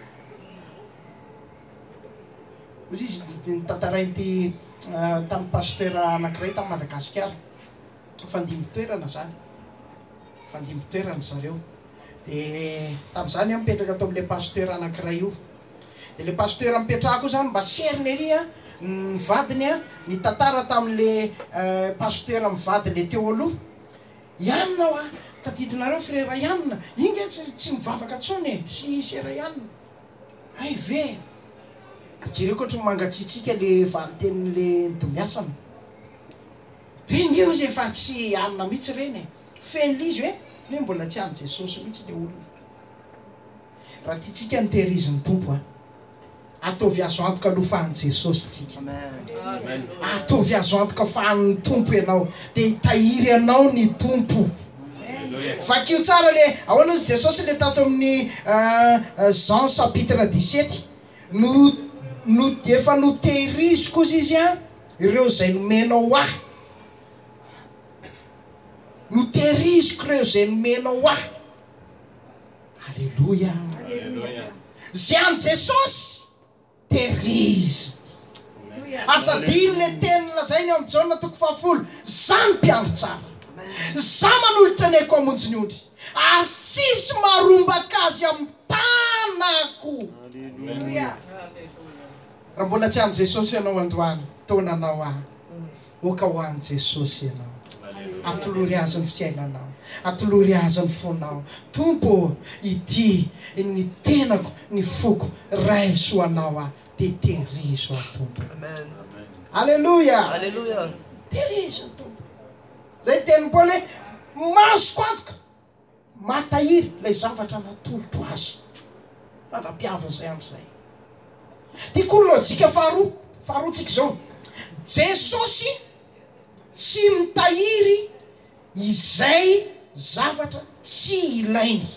Izy nitantarain'ity tamin'ny pasteur anankiray tamin'ny Madagasikara, fandimby toerana zany, fandimby toerana zareo. Dia tamin'izany aho mipetraka atao amin'ilay pasteur anankiray io. Dia le pasteur mipetrahako zany mba seriny ery a ny vadiny a nitantara tamin'ilay pasteur mivadiny teo aloha. Ianona ho a, tadidinareo frera ianona, inge tsy mivavaka tsony e, sy sera ianona. Ay ve, jereko ohatry mangatsitsika le valitenin'le nitomiasana. Reny eo zay fa tsy anona mihitsy reny e. Feny lizy hoe, ne mbola tsy any Jesosy mihitsy le olona. Raha tiatsika nitehiriziny tompo a, ataovy azo antoka aloha fahan'i Jesosy tsika. Ataovy azo antoka fahan'ny tompo ianao, dia hitahiry anao ny tompo. Vakio tsara le, ahoana izy Jesosy le tato amin'ny Jean chapitre dix-sept, no no efa notehiriziko izy a ireo zay nomenao ahy. Notehiriziko ireo zay nomenao ahy. Alléluia. Zay any Jesosy tehirizy. Asadiny le teny lazainy amin'ny Jaona toko fahafolo, zany mpiandry tsara, za manolotra ny aiko hamonjy ny ondry, ary tsisy marombaka azy amin'ny tanako. Raha mbola tsy any Jesosy ianao androany, taonanao ahy, oka ho any Jesosy ianao. atolory azy ny fiainanao, atolory azy ny fonao. Tompo, ity ny tenako, ny foko ray soanao a de terizo a tompo. Amen. Alleluia. Alleluia. Terizo tompo. Zay teny Paoly hoe maso antoka matahiry lay zavatra natolotro azy. Fara-piavana zay am'izay. Tiako ny lojika faharoa, faharoatsika zao. Jesosy tsy mitahiry izay zavatra tsy ilainy.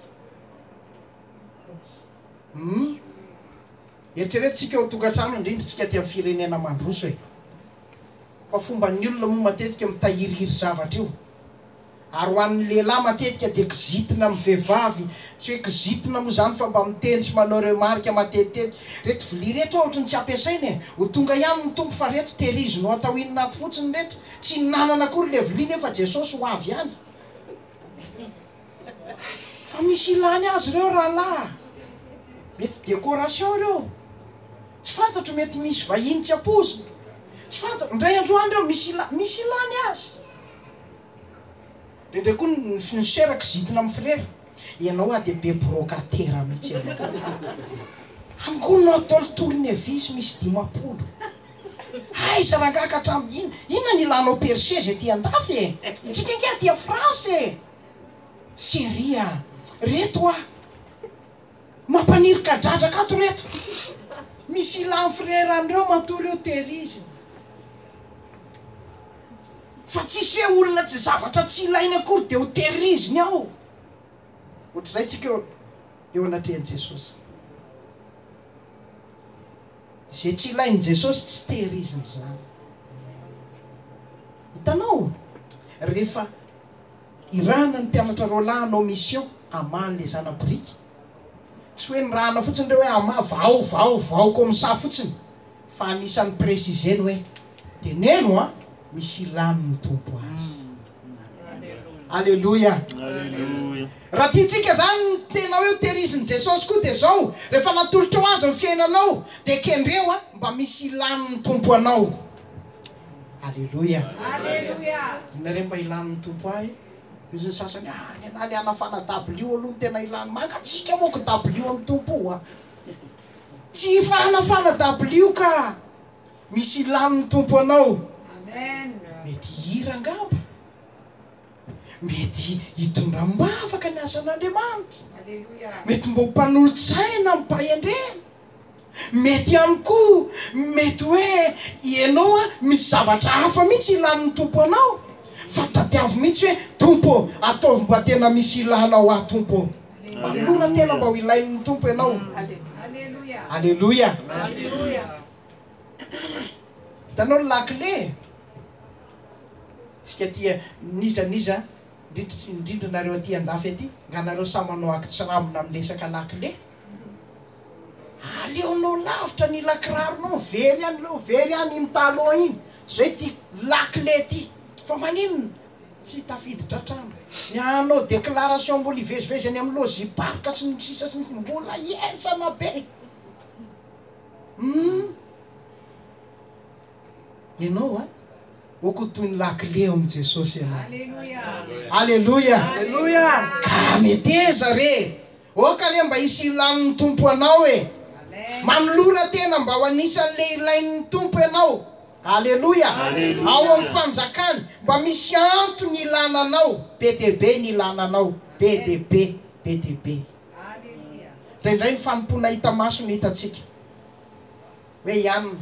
Hmm? Eritreretintsika eo tokantrano indrindra tsika ty amin'ny firenena mandroso e. Fa fomba ny olona moa matetika mitahiriry zavatra io. Ary ho an'ny lehilahy matetika dia kizitina amin'ny vehivavy, tsy hoe kizitina moa zany fa mba miteny sy manao remarika matetitety. Reto vilia reto ohatrany tsy ampiasaina e. Ho tonga ihany ny tompo fa reto tehirizonao atao inaty fotsiny reto. Tsy nanana akory le vilia nefa Jesosy ho avy ihany. Fa misy ilany azy reo rahalahy. Mety décoration reo. Tsy fantatro mety misy vahiny tsy ampoizina. Tsy fantatro ndray androany reo misy ila misy ilany azy. Ndray koa ny finisera kizitina amin'ny frera. Ianao a dia be brocatera mihitsy ianao. Angonao atao tournevis misy dimapolo. Aiza rangaka hatramin'ny ina. Inona ny ilanao perse zay ty andafy e. Itsika nge aty a France e. Seria. Reto a. Mampaniry kadradraka ato reto. Misy ilany frera andreo matory eo tehirizina. Fa tsisy hoe olona tsy zavatra tsy ilainy akory dia ho tehiriziny ao. Ohatr'izay tsika eo eo anatrehan'i Jesosy. Zay tsy ilainy Jesosy tsy tehiriziny zany. Hitanao, rehefa irahana ny mpianatra roa lahy hanao mission, amaly le zana-biriky. Tsy hoe nirahana fotsiny reo hoe ama vao vao vao komisa fotsiny. Fa anisan'ny presizeny hoe teneno a misy ilany ny tompo azy. Alleluia. Alleluia. Raha tiatsika zany tena hoe tehiriziny Jesosy koa dia zao. Rehefa natolotro azy ny fiainanao dia kendreo a mba misy ilany ny tompo anao. Alleluia. Alleluia. Inareo mba ilany ny tompo ahy. Izy ny sasany ah ny anah le anafana dabilio aloha tena ilany. Mangatsika moa ko dabilio amin'ny tompo a. Tsy fa anafana dabilio ka misy ilany ny tompo anao. Amen. Mety hira angamba. Mety hitondram-bavaka ny asan'Andriamanitra. Alleluia. Mety mba ho mpanolotsaina mpahendrena. Mety ihany koa mety hoe ianao a misy zavatra hafa mihitsy ilany ny tompo anao. Fa tadiavo mihitsy hoe tompo ataovy mba tena misy ilanao a tompo. Malona tena mba ho ilain'ny tompo ianao. Alleluia. Alleluia. Alleluia. Hitanao ny lakile. Tsika tia niza niza indrindra indrindra nareo aty andafy aty. Nga nareo samy manao akitsiramina amin'ny resaka lakile. Aleonao lavitra ny lakiraronao very ihany leo very ihany iny talon iny. Zay ty lakile ty. Fa maninona tsy tafiditra trano. Ny anao déclaration mbola hivezivezy any amin'ny lozy parka sy ny sisa sy ny mbola hientsana be. Hmm. Ianao a oko toy ny lakile amin'ny Jesosy ianao. Alleluia. Alleluia. Alleluia. Ka meteza re. Oka le mba hisy ilan'ny tompo anao e. Amen. Manolora tena mba ho anisan'le ilain'ny tompo ianao. Alleluia. Ao amin'ny fanjakany mba misy antony ilananao. Be de be ny ilananao. Be de be. Be de be. Alleluia. Indraindray ny fanompona hita maso ny hitatsika. Hoe ianona.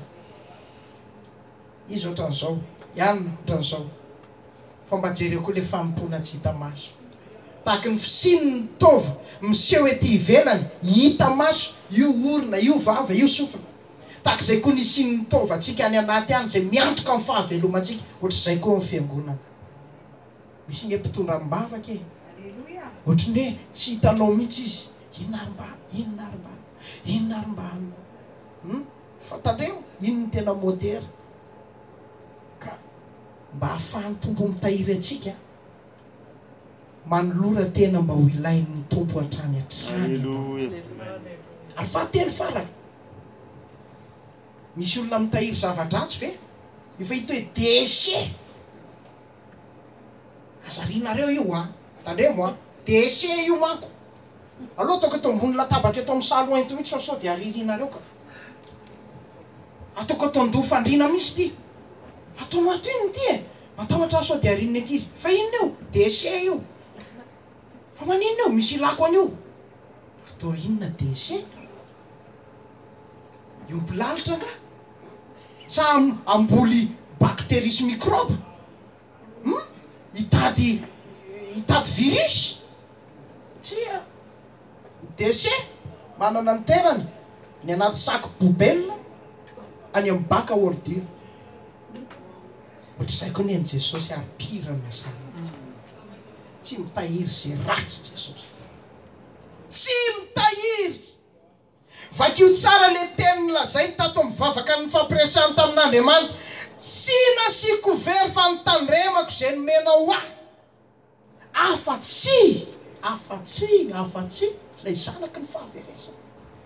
Izy ohatran'izao. Ianona ohatran'izao. Fa mba jereo koa le fanompona tsy hita maso. Tahaky ny fisin'ny tova miseho ety ivelany hita maso io orona, io vava, io sofina. Tahaky izay koa ny sin'ny tova atsika any anaty any izay miantoka amin'ny fahavelomantsika. Ohatr'izay koa amin'ny fiangonana. Misy ny mpitondra mbavaka e. Alleluia. Ohatrany hoe tsy hitanao mihitsy izy. Inona arim-bano, inona arim-bano, inona arim-bano. Hmm? Fantareo inona tena modera. Ka mba hahafahan'ny tompo mitahiry atsika. Manolora tena mba ho ilain'ny tompo hatrany hatrany. Alleluia. Ary fahatelo farany. Misy olona mitahiry zava-dratsy ve? Efa hita hoe déchet. azarinareo io a tandremo a dese io manko aloha ataoko eto ambony latabatra eto amin'ny salo ento mihitsy fa sao dia aririnareo ka ataoko atao ando fandrina misy ty ataonao ato iny ty e matahotra sao dia arininy ankizy fa inona io dese io fa maninona io misy ilako an'io atao inona dese io mpilalitra nga sa amboly bactéries microbe hmm? hitady hitady virus tsia dese manana ny terany ny anaty sac poubelle any amin'ny bac à ordure ohatry izay koa ny en Jesosy ary pira no sanatsy tsy mitahiry zay ratsy Jesosy tsy mitahiry vakio tsara le teny lazay tato mivavaka ny fampiresany tamin'Andriamanitra tsy nasiko very fa nitandremako zay nomenao ahy afa-tsy afa-tsy afa-tsy lay zanaky ny fahaveresana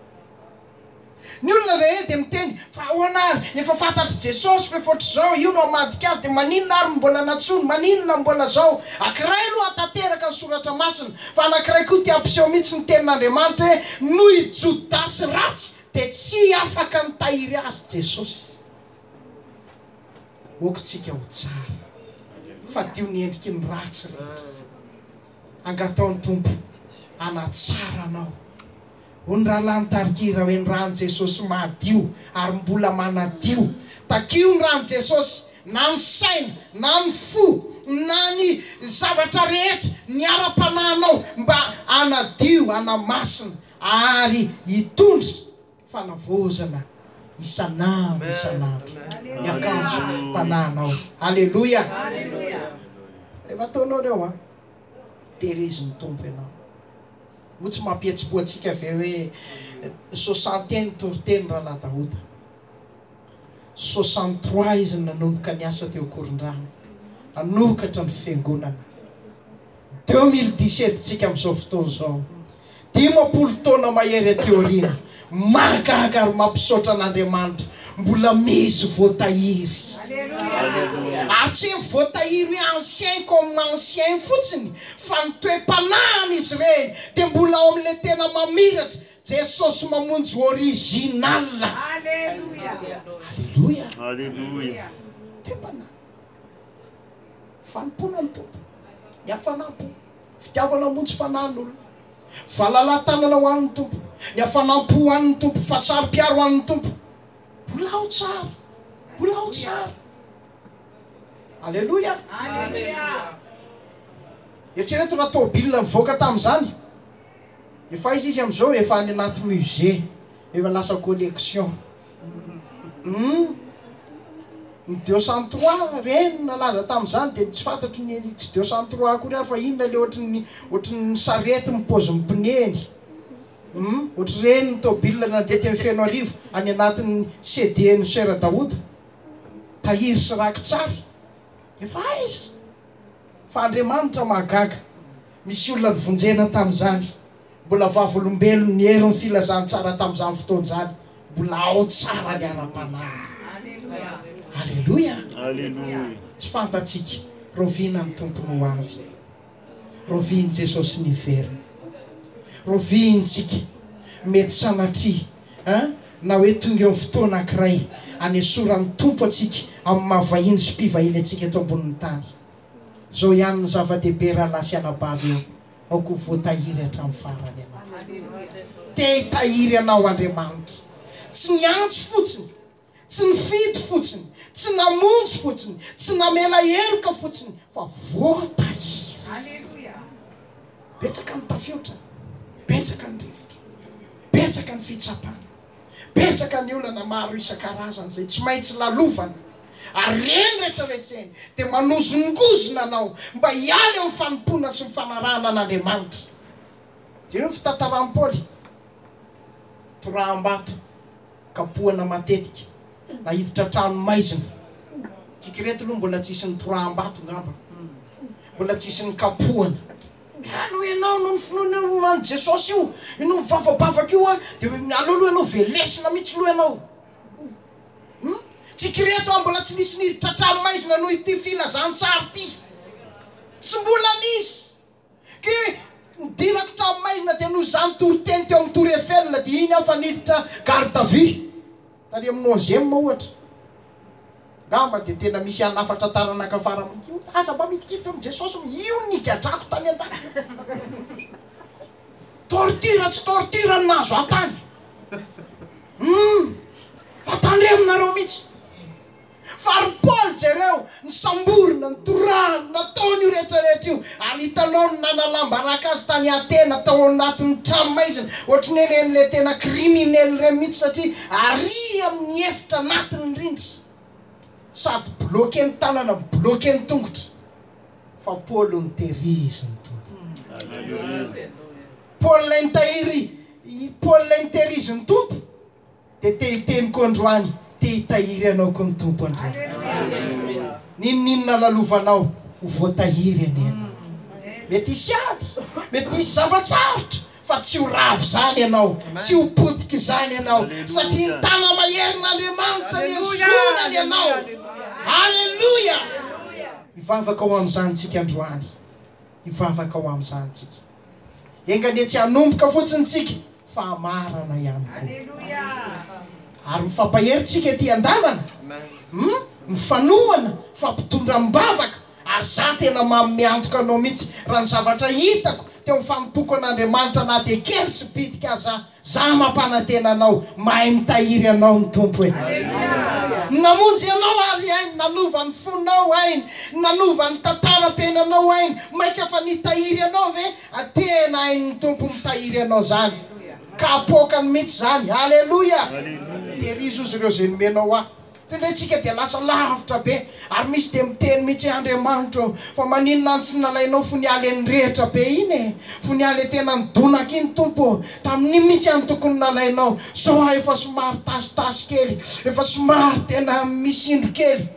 ny olona rehe dia miteny fa hoanary efa fantatry Jesosy fa efa zao io no amadika azy dia maninona ary mbola natsony maninona mbola zao ankiray aloha atateraka ny soratra masina fa anankiray koa ty ampiseho mihitsy ny tenin'Andriamanitra hoe noho Jodasy ratsy dia tsy afaka nitahiry azy Jesosy okotsika ho tsara fa dio ny endriky ny ratsy rehetra angataon'ny tompo anatsara anao hony raha lany tarikira hoe ny rano Jesosy madio ary mbola manadio takio ny rano Jesosy na ny saina na ny fo na ny zavatra rehetra ny ara-panahinao mba anadio anamasina ary hitondry fanavozana isanandro isanandro ny akanjo mpanahinao aleloia rehefa ataonao reo a tehirizy ny tompo ianao mo tsy mampietsi-po atsika ve hoe soixantaine toriteny raha ladahoda soixante-trois izy nanomboka niasa teo Korondrano nanokatra ny fiangonana deux mille dix-sept tsika amin'izao fotoana zao dimampolo taona mahery teoriana mahagaga ary mampisaotra an'Andriamanitra mbola misy voatahiry ary tsy voatahiry hoe ancien comme ancien fotsiny fa ny toe-panahiny izy reny dia mbola ao amin'ilay tena mamiratra Jesosy mamonjy original aleluia aleluia toe-panahy fanimpona ny tompo ny hafanampo fitiavana monjy fanahyn'olona valala-tanana ho an'ny tompo ny hafanampo ho an'ny tompo fasary-piaro ho an'ny tompo mbola ao tsara mbola ao tsara aleluia eritrereto raha tôbila mivoaka tamin'izany efa izy izy amin'izao efa any anaty musée efa lasa collection hmm ny deux cent trois reny nalaza tamin'izany dia tsy fantatro ny tsy deux cent trois akory ary fa inona le ohatriny ohatriny sarety mipozy mipneny hmm ohatry reny ny tôbila nandeha teny feno arivo any anatin'ny C D N Sera Daoda tahiry sy raky tsara efa izy fa Andriamanitra mahagaga misy olona nivonjena tamin'izany mbola vavolombelo ny hery ny filazany tsara tamin'izany fotoana zany mbola ao tsara ny ara-panahy aleluia aleluia tsy fantatsika rovina ny tompony ho avy roviny Jesosy niverina rovintsika mety sanatria a na hoe tonga eo fotoana ankiray anesorany tompo atsika amin'ny mahavahiny sy mpivahiny atsika eto ambonin'ny tany zao ihany ny zava-dehibe raha lasy anabavy eo aoko voatahiry hatramin'ny farany ianao te hitahiry anao Andriamanitra tsy niantso fotsiny tsy nifidy fotsiny tsy namonjy fotsiny tsy namela heloka fotsiny fa voatahiry betsaka ny tafiotra betsaka ny rivotra betsaka ny fitsapana betsaka ny olana maro isan-karazany zay tsy maintsy lalovana ary reny rehetrarehetreny dia manozongozona anao mba hialy amin'ny fanimpona sy ny fanarahana an'Andriamanitra jereo ny fitantaran'i Paoly toraham-bato kapohana matetika nahiditra trano maizina tsika reto aloha mbola tsisy ny toraham-bato ngamba mbola tsisy ny kapohana ano ianao no finoana any Jesosy io ianao mivavabavaka io a dia aloaloha ianao velesina mihitsy loha ianao hmm? tsika reto a mbola tsy nisy niditra trano maizina noho ity filazantsara ty tsy mbola nisy ke dirako tramaizina dia no zany toroteny teo amin'ny Tour Eiffel dia iny aho fa niditra garde à vue tary amin'ny onzième ohatra gamba dia tena misy anafatra taranaka fara amin'io aza mba mitikivitra amin'ny Jesosy io nigadrako tany an-tany torture tsy torture nazo atany mm fatandreminareo mihitsy fary Paul jereo ny samborina ny torahany nataony io rehetrarehetra io ary hitanao ny nanalambaraka azy tany Atena tao anatin'ny tranomaizina ohatrany en'le tena criminel reny mihitsy satria ary amin'ny efitra anatiny rindry sady bloqué ny tanana bloqué ny tongotra fa Paul ny terizy ny tompo Paul lay nitahiry Paul lay niterizy ny tompo dia te hiteniko androany te hitahiry anao ko ny tompo androany ninninona lalovanao ho voatahiry anena mety hisy ady mety hisy zavatsarotra fa tsy ho ravo zany ianao tsy ho potika zany ianao satria ny tana maherin'Andriamanitra ny azonany ianao halleluja hivavaka ao amin'izany tsika androany hivavaka ao amin'izany tsika engane tsy hanomboka fotsiny tsika fa amarana ihany koa ary mifampaheritsika ety an-dalana hmm? mifanohana fampitondram-bavaka ary za tena mamiantoka anao mihitsy raha ny zavatra hitako teo mifampitoko an'Andriamanitra na dia kely sy bitika aza za mampanantena anao mahay mitahiry anao ny tompo e namonjy anao ary ainy nanova ny fonao ainy nanova ny tantara-penanao ainy maika fa nitahiry anao ve atena ainy ny tompo mitahiry anao zany ka apokany mihitsy zany halleluja terizy ozy ireo zay nomenao aho tendratsika dia lasa lavitra be ary misy dia miteny mihitsy Andriamanitra fa maninona any tsy nalainao fonialy ny rehetra be iny e fonialy tena nidonaka iny tompo tamin'ny mihitsy any tokony nalainao so efa somary tasitasy kely efa somary tena misindro kely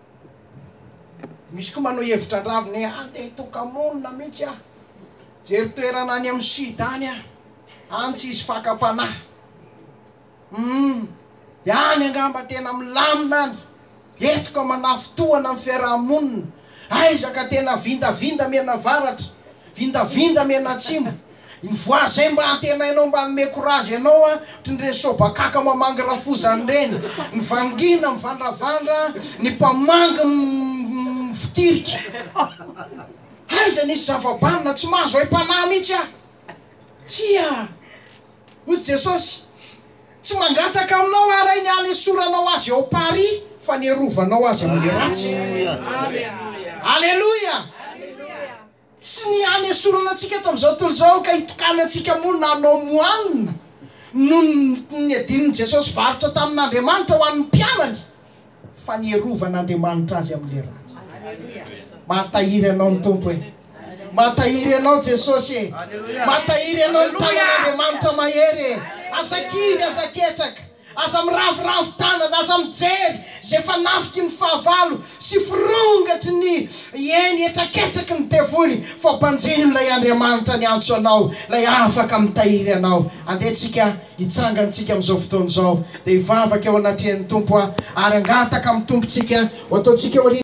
misy koa manao hevitra andraviny andeha tokamonina mihitsy ah jery toerana any amin'ny sud any ah any tsy izy fakapanahy mm dia any angamba tena milamina any etoka manafotoana amin'ny fiarahamonina aizaka tena vindavinda mena varatra vindavinda mena atsimo ny voazay mba tena ianao mba nome courage ianao a tindreny sobakaka mamangy rafozany reny ny vangina mivandravandra ny mpamangy mifitirika aiza nisy zavabanina tsy mahazo hoe mpanahy mihitsy ah tsia ozy Jesosy tsy mangataka aminao ary ny anesoranao azy ao Paris fa nierovanao azy amin'ny ratsy halleluja tsy ny anesorana antsika eto amin'izao tontolo izao ka hitokana antsika monina anao moanina no ny adinin'i Jesosy varotra tamin'Andriamanitra ho an'ny mpianany fa nierovan'Andriamanitra azy amin'ny ratsy mahatahiry anao ny tompo e mahatahiry anao Jesosy e mahatahiry anao ny tanan'Andriamanitra mahery e azakivy azaketraka aza miravoravo tanana aza mijery zay efa nafiky ny fahavalo sy firongatry ny eny etraketraky ny devoly fa mpanjeny lay Andriamanitra ny antso anao lay afaka mitahiry anao andehitsika hitsangantsika amin'izao fotoana izao dia hivavaka eo anatrehan'ny tompo ary angataka amin'ny tompontsika ho ataontsika